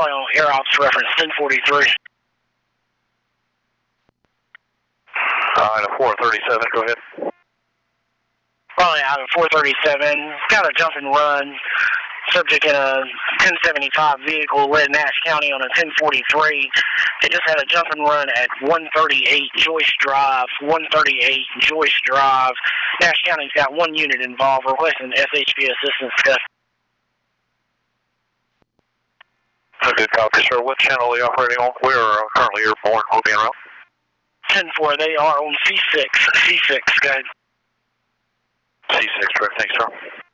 calling on Air Ops reference 1043. Item 437, go ahead. Calling out of 437, got a jump and run. Subject in a 1075 vehicle led Nash County on a 1043. It just had a jump and run at 138 Joyce Drive. 138 Joyce Drive. Nash County's got one unit involved, requesting SHP assistance. Okay, copy, sir. What channel are they operating on? We are currently airborne. We'll be around. 10-4, they are on C6. C6, guys. C6, correct. Thanks, sir.